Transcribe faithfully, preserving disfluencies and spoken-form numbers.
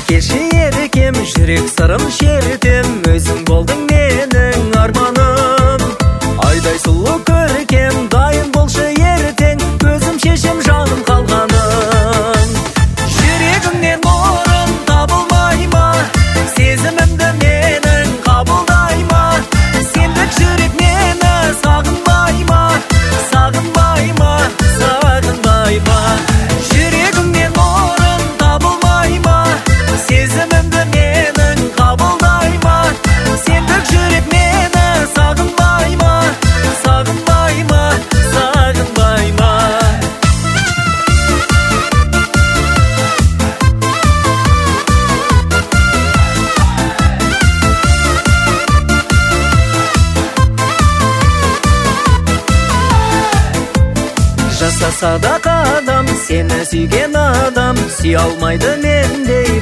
келші еркем, жүрек сырым шертем, өзің болдың менің арманым. Айдай сұлу көркем, дайын болшы ертең, өзім шешем жаным қалғаным. Жүрегімнен орын табылмай ма, сезімімді менің қабылдай ма, сендік жүрек мені сағынбай ма, сағынбай ма, сағынбай ма. Жүрегімнен орын табылмай ма, сезімімді менің қабылдай ма, сендік жүрек мені сағынбай ма, сағынбай ма, сағынбай ма. Жасаса да қадам, сені сүйген адам сүйе алмайды мендей